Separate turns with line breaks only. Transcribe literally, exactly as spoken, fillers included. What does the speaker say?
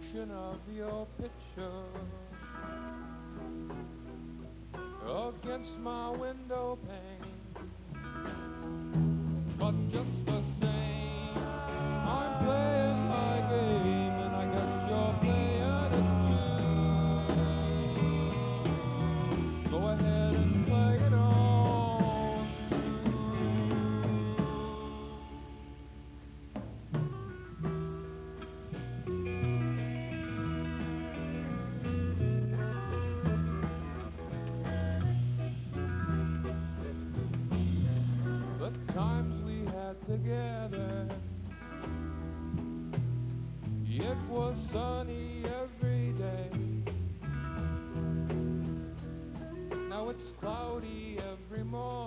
reflection of your picture against my window pane. But just the same, I'm playing my game, and I guess you're playing it too. Go ahead and play it on the times we had together. It was sunny every day. Now it's cloudy every morning.